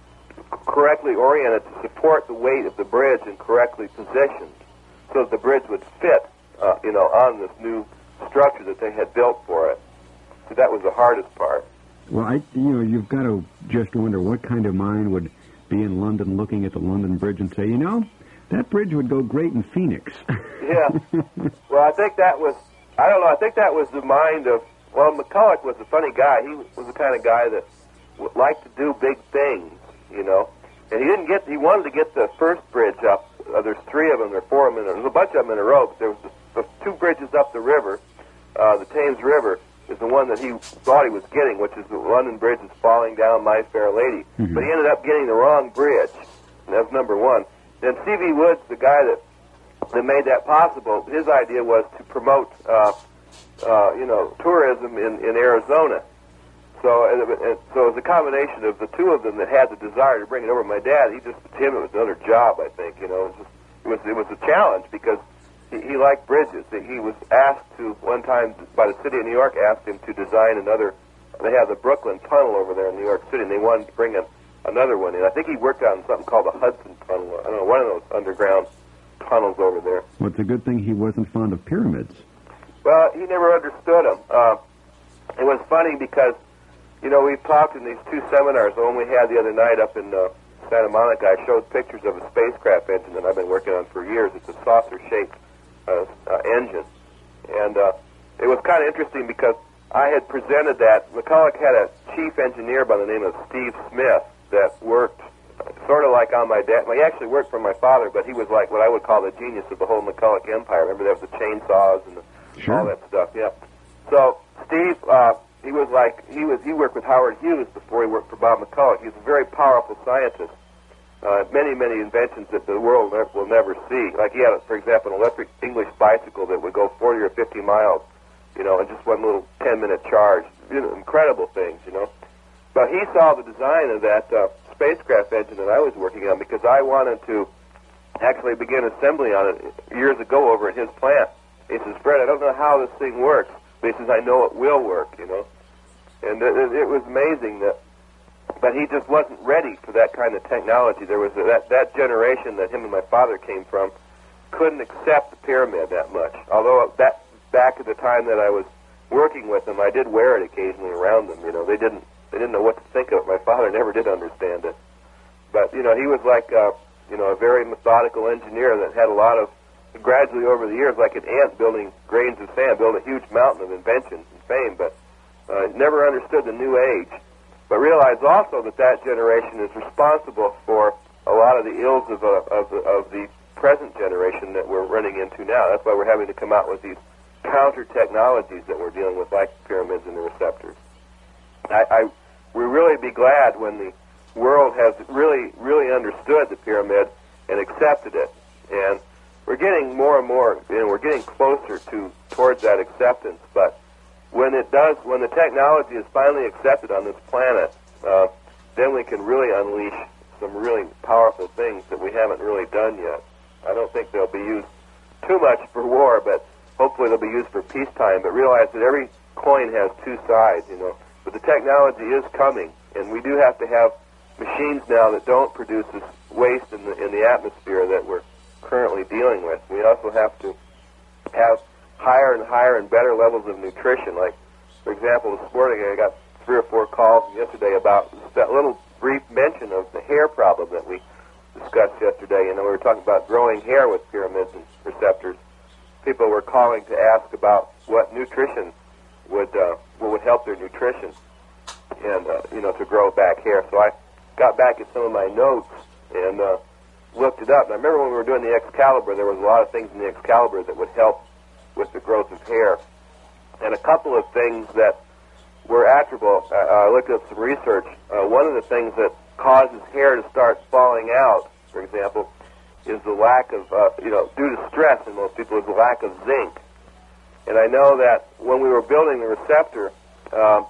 correctly oriented to support the weight of the bridge and correctly positioned, so that the bridge would fit, uh, you know, on this new structure that they had built for it. So that was the hardest part. Well, I, you know, you've got to just wonder what kind of mind would be in London looking at the London Bridge and say, you know, that bridge would go great in Phoenix. Yeah. Well, I think that was, I don't know, I think that was the mind of, well, McCulloch was a funny guy. He was the kind of guy that would like to do big things, you know. And he didn't get, he wanted to get the first bridge up. Uh, there's three of them, there are four of them, in a, there's a bunch of them in a row, but there was the, the two bridges up the river, uh, the Thames River, is the one that he thought he was getting, which is the London Bridge is falling down My Fair Lady. Mm-hmm. But he ended up getting the wrong bridge, and that's number one. Then C V Woods, the guy that that made that possible, his idea was to promote, uh, uh, you know, tourism in, in Arizona. So, and, and, so it was a combination of the two of them that had the desire to bring it over. My dad, he just, to him, it was another job, I think. You know, it was just, it was, it was a challenge because he, he liked bridges. He was asked to, one time by the city of New York, asked him to design another, they have the Brooklyn Tunnel over there in New York City, and they wanted to bring in another one in. I think he worked on something called the Hudson Tunnel. I don't know, one of those underground tunnels over there. Well, it's a good thing he wasn't fond of pyramids. Well, he never understood them. Uh, it was funny because, you know, we've talked in these two seminars, the one we had the other night up in uh, Santa Monica. I showed pictures of a spacecraft engine that I've been working on for years. It's a saucer-shaped uh, uh, engine. And uh, it was kind of interesting because I had presented that. McCulloch had a chief engineer by the name of Steve Smith that worked sort of like on my dad. Well, he actually worked for my father, but he was like what I would call the genius of the whole McCulloch empire. Remember, there was the chainsaws and the, sure. all that stuff. Yeah. So Steve, uh, he was like he was. He worked with Howard Hughes before he worked for Bob McCulloch. He was a very powerful scientist. Uh, many, many inventions that the world ne- will never see. Like he had, for example, an electric English bicycle that would go forty or fifty miles, you know, in just one little ten-minute charge. You know, incredible things, you know. But he saw the design of that uh, spacecraft engine that I was working on because I wanted to actually begin assembly on it years ago over at his plant. He says, Fred, I don't know how this thing works, but he says, I know it will work, you know. And it, it, it was amazing that, but he just wasn't ready for that kind of technology. There was a, that, that generation that him and my father came from couldn't accept the pyramid that much. Although that back at the time that I was working with them, I did wear it occasionally around them. You know, they didn't they didn't know what to think of it. My father never did understand it. But you know, he was like uh, you know a very methodical engineer that had a lot of gradually over the years, like an ant building grains of sand, built a huge mountain of invention and fame. But uh, never understood the new age. But realized also that that generation is responsible for a lot of the ills of, uh, of, the, of the present generation that we're running into now. That's why we're having to come out with these counter technologies that we're dealing with, like pyramids and the receptors. I, I we'll really be glad when the world has really, really understood the pyramid and accepted it. And we're getting more and more, you know, we're getting closer to towards that acceptance. But when it does, when the technology is finally accepted on this planet, uh, then we can really unleash some really powerful things that we haven't really done yet. I don't think they'll be used too much for war, but hopefully they'll be used for peacetime. But realize that every coin has two sides, you know. But the technology is coming, and we do have to have machines now that don't produce this waste in the in the atmosphere that we're currently dealing with. We also have to have higher and higher and better levels of nutrition. Like, for example, this morning I got three or four calls yesterday about that little brief mention of the hair problem that we discussed yesterday. You know, we were talking about growing hair with pyramids and receptors. People were calling to ask about what nutrition would uh, what would help their nutrition and uh, you know to grow back hair. So I got back at some of my notes and uh, looked it up. And I remember when we were doing the Excalibur, there was a lot of things in the Excalibur that would help with the growth of hair, and a couple of things that were attributable. Uh, I looked at some research. Uh, one of the things that causes hair to start falling out, for example, is the lack of, uh, you know, due to stress in most people, is the lack of zinc. And I know that when we were building the receptor, uh,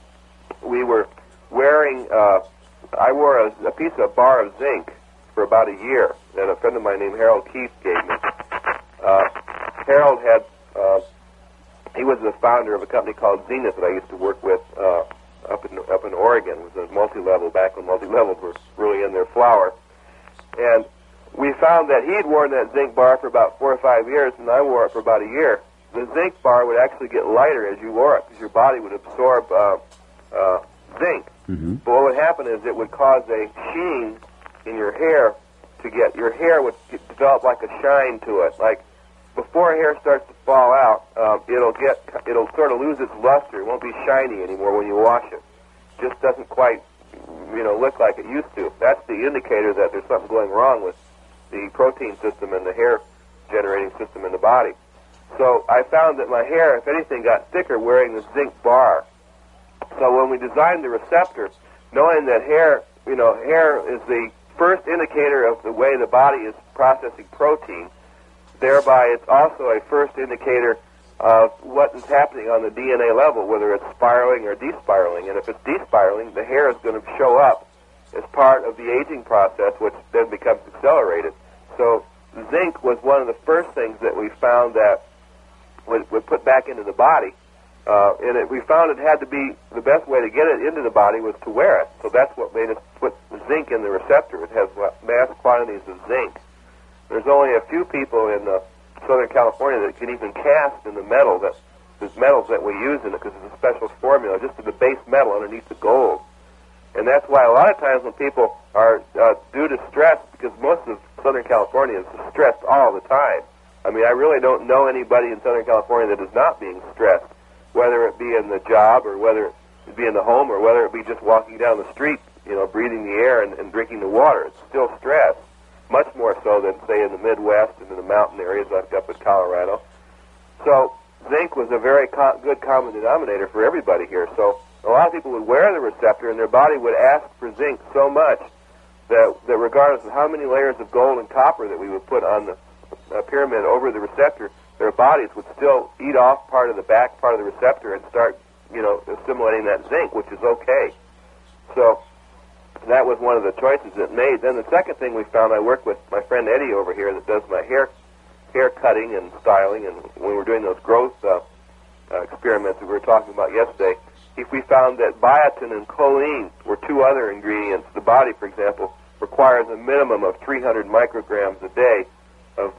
we were wearing, uh, I wore a, a piece of a bar of zinc for about a year that a friend of mine named Harold Keith gave me. Uh, Harold had, uh, he was the founder of a company called Zenith that I used to work with uh, up in up in Oregon. It was a multi-level, back when multi-levels were really in their flower. And we found that he'd worn that zinc bar for about four or five years, and I wore it for about a year. The zinc bar would actually get lighter as you wore it because your body would absorb uh, uh, zinc. Mm-hmm. But what would happen is it would cause a sheen in your hair to get, your hair would get, develop like a shine to it. Like before hair starts to fall out, um, it'll get, it'll sort of lose its luster. It won't be shiny anymore when you wash it. It just doesn't quite, you know, look like it used to. That's the indicator that there's something going wrong with the protein system and the hair generating system in the body. So I found that my hair, if anything, got thicker wearing the zinc bar. So when we designed the receptor, knowing that hair, you know, hair is the first indicator of the way the body is processing protein, thereby it's also a first indicator of what is happening on the D N A level, whether it's spiraling or despiraling. And if it's despiraling, the hair is going to show up as part of the aging process, which then becomes accelerated. So zinc was one of the first things that we found that would, would put back into the body. Uh, and it, we found it had to be, the best way to get it into the body was to wear it. So that's what made us put zinc in the receptor. It has mass quantities of zinc. There's only a few people in uh, Southern California that can even cast in the metal, that the metals that we use in it, because it's a special formula, just to the base metal underneath the gold. And that's why a lot of times when people are uh, due to stress, because most of Southern California is stressed all the time. I mean, I really don't know anybody in Southern California that is not being stressed, whether it be in the job or whether it be in the home or whether it be just walking down the street, you know, breathing the air and, and drinking the water. It's still stress, much more so than, say, in the Midwest and in the mountain areas like up in Colorado. So zinc was a very co- good common denominator for everybody here. So a lot of people would wear the receptor and their body would ask for zinc so much that, that regardless of how many layers of gold and copper that we would put on the uh, pyramid over the receptor, their bodies would still eat off part of the back part of the receptor and start, you know, assimilating that zinc, which is okay. So that was one of the choices it made. Then the second thing we found, I work with my friend Eddie over here that does my hair hair cutting and styling, and when we were doing those growth uh, uh, experiments that we were talking about yesterday, if we found that biotin and choline were two other ingredients. The body, for example, requires a minimum of three hundred micrograms a day of uh,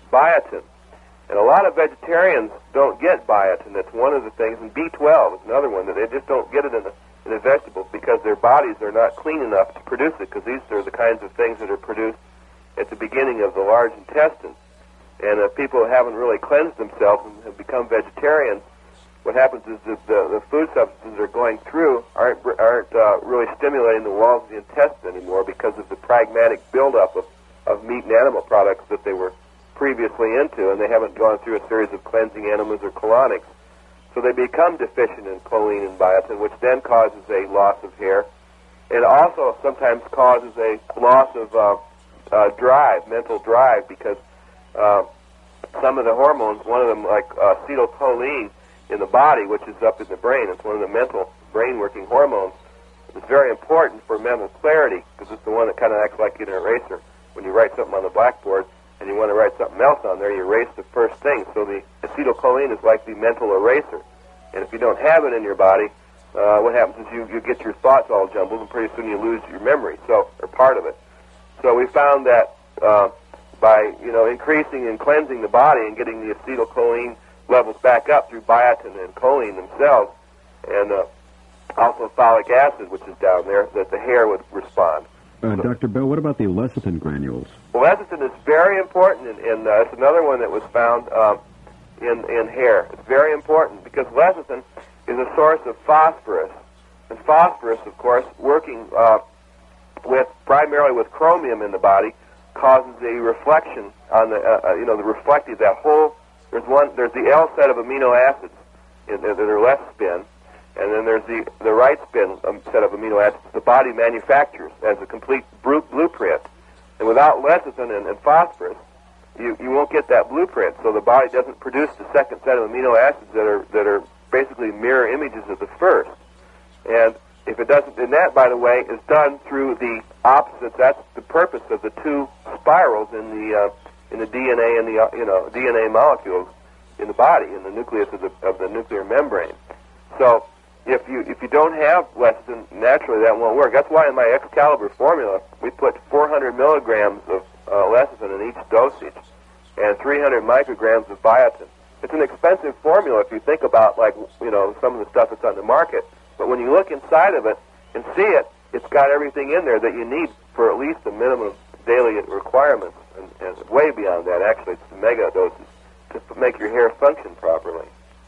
biotin. And a lot of vegetarians don't get biotin. That's one of the things. And B twelve is another one that they just don't get it in the, in the vegetables because their bodies are not clean enough to produce it, because these are the kinds of things that are produced at the beginning of the large intestine. And if people haven't really cleansed themselves and have become vegetarians, what happens is that the, the food substances they're going through aren't, aren't uh, really stimulating the walls of the intestine anymore because of the pragmatic buildup of, of meat and animal products that they were previously into, and they haven't gone through a series of cleansing enemas or colonics. So they become deficient in choline and biotin, which then causes a loss of hair. It also sometimes causes a loss of uh, uh, drive, mental drive, because uh, some of the hormones, one of them like uh, acetylcholine in the body, which is up in the brain, it's one of the mental brain-working hormones. It's very important for mental clarity because it's the one that kind of acts like an eraser. When you write something on the blackboard, and you want to write something else on there, you erase the first thing. So the acetylcholine is like the mental eraser. And if you don't have it in your body, uh, what happens is you, you get your thoughts all jumbled, and pretty soon you lose your memory, so or part of it. So we found that uh, by you know increasing and cleansing the body and getting the acetylcholine levels back up through biotin and choline themselves, and uh, also folic acid, which is down there, that the hair would respond. Uh, Doctor Bell, what about the lecithin granules? Well, lecithin is very important, and, and uh, it's another one that was found um, in, in hair. It's very important because lecithin is a source of phosphorus. And phosphorus, of course, working uh, with primarily with chromium in the body, causes a reflection on the, uh, uh, you know, the reflective, that whole, there's one, there's the L set of amino acids in, that are left spin, and then there's the, the right spin um, set of amino acids the body manufactures as a complete bru- blueprint. And without lecithin and, and phosphorus, you, you won't get that blueprint. So the body doesn't produce the second set of amino acids that are that are basically mirror images of the first. And if it doesn't, and that, by the way, is done through the opposites. That's the purpose of the two spirals in the uh, in the D N A and the uh, you know D N A molecules in the body, in the nucleus of the of the nuclear membrane. So if you if you don't have lecithin, naturally that won't work. That's why in my Excalibur formula we put four hundred milligrams of uh, lecithin in each dosage and three hundred micrograms of biotin. It's an expensive formula if you think about like you know some of the stuff that's on the market. But when you look inside of it and see it, it's got everything in there that you need for at least the minimum daily requirements, and, and way beyond that. Actually, it's the mega doses to make your hair function properly.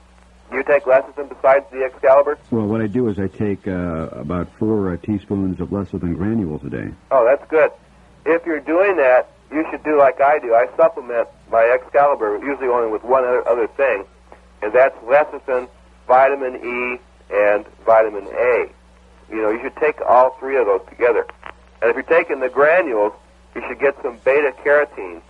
Do you take lecithin besides the Excalibur? Well, what I do is I take uh, about four uh, teaspoons of lecithin granules a day. Oh, that's good. If you're doing that, you should do like I do. I supplement my Excalibur usually only with one other, other thing, and that's lecithin, vitamin E, and vitamin A. You know, you should take all three of those together. And if you're taking the granules, you should get some beta-carotene.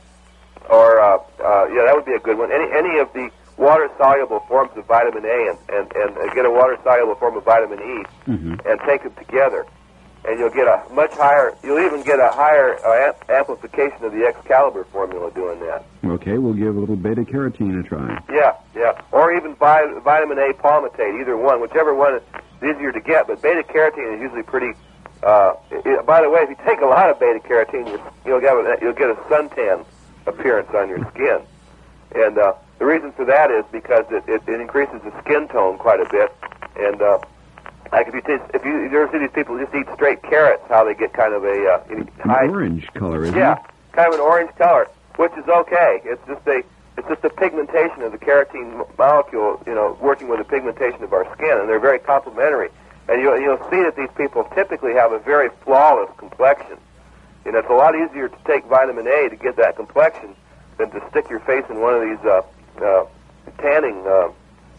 Or, uh, uh, yeah, that would be a good one. Any any of the water-soluble forms of vitamin A and, and, and uh, get a water-soluble form of vitamin E mm-hmm. and take them together. And you'll get a much higher, you'll even get a higher uh, amp- amplification of the Excalibur formula doing that. Okay, we'll give a little beta-carotene a try. Yeah, yeah. Or even vi- vitamin A palmitate, either one, whichever one is easier to get. But beta-carotene is usually pretty, uh, it, by the way, if you take a lot of beta-carotene, you'll get a, you'll get a suntan appearance on your skin. And uh, the reason for that is because it, it, it increases the skin tone quite a bit. And uh, like if you taste, if you, you ever see these people just eat straight carrots, how they get kind of a uh, An high, orange color, isn't yeah, it? kind of an orange color, which is okay. It's just a it's just a pigmentation of the carotene molecule, you know, working with the pigmentation of our skin, and they're very complementary. And you'll you'll see that these people typically have a very flawless complexion. You know, it's a lot easier to take vitamin A to get that complexion than to stick your face in one of these uh, uh, tanning, uh,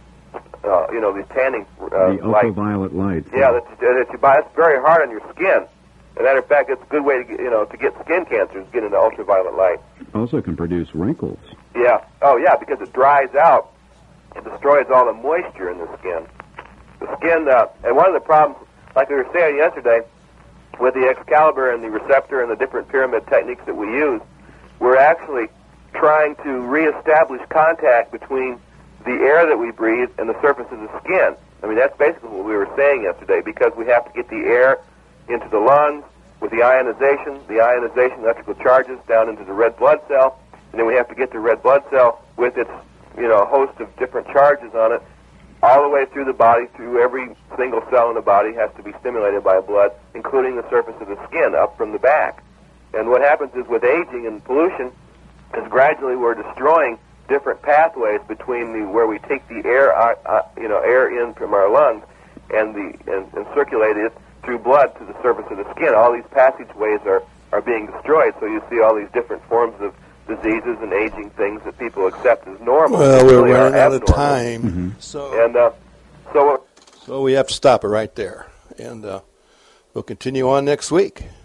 uh, you know, these tanning uh, the lights. ultraviolet lights. Yeah, that, that you buy. It's very hard on your skin. As a matter of fact, it's a good way to get, you know, to get skin cancer is get into ultraviolet light. Also can produce wrinkles. Yeah. Oh, yeah, because it dries out. It destroys all the moisture in the skin. The skin, uh, and one of the problems, like we were saying yesterday, with the Excalibur and the receptor and the different pyramid techniques that we use, we're actually trying to reestablish contact between the air that we breathe and the surface of the skin. I mean, that's basically what we were saying yesterday, because we have to get the air into the lungs with the ionization, the ionization electrical charges down into the red blood cell, and then we have to get the red blood cell with its, you know, host of different charges on it, all the way through the body, through every single cell in the body has to be stimulated by blood, including the surface of the skin up from the back. And what happens is with aging and pollution is gradually we're destroying different pathways between the where we take the air, uh, uh, you know, air in from our lungs and the and, and circulate it through blood to the surface of the skin. All these passageways are, are being destroyed, so you see all these different forms of diseases and aging things that people accept as normal. Well, we're really running out of abnormal. time, Mm-hmm. so And uh, so. so we have to stop it right there, and uh, we'll continue on next week.